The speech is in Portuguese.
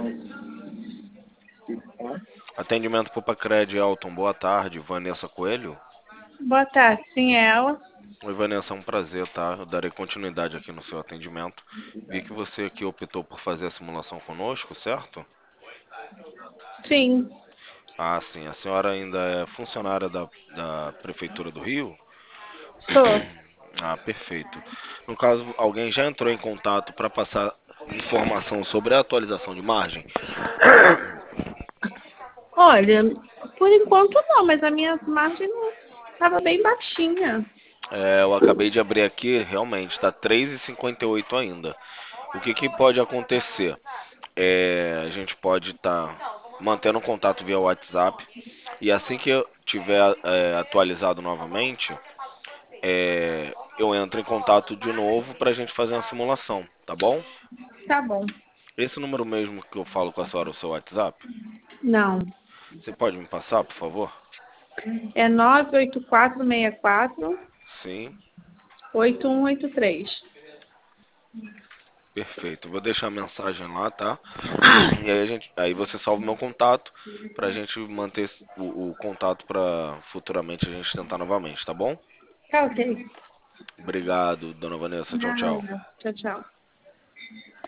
Atendimento Pupacred Elton, boa tarde. Vanessa Coelho? Boa tarde, sim, é ela? Oi, Vanessa, é um prazer, tá? Eu darei continuidade aqui no seu atendimento. Vi que você aqui optou por fazer a simulação conosco, certo? Sim, Ah, sim. A senhora ainda é funcionária da Prefeitura do Rio? sou. Ah, perfeito. No caso, alguém já entrou em contato para passar informação sobre a atualização de margem? Olha, por enquanto não, mas a minha margem estava bem baixinha. É, eu acabei de abrir aqui, realmente, está 3,58 ainda. O que pode acontecer? A gente pode estar mantendo contato via WhatsApp e assim que eu tiver atualizado novamente, eu entro em contato de novo para a gente fazer uma simulação, tá bom? Tá bom. Esse número mesmo que eu falo com a senhora, é o seu WhatsApp, Não. você pode me passar, por favor? É 98464 Sim, 8183. perfeito. Vou deixar a mensagem lá, tá? E aí aí você salva o meu contato pra gente manter o contato para futuramente a gente tentar novamente, tá bom? Tá ok. Obrigado, dona Vanessa. Tchau, tchau. Nada. Tchau, tchau.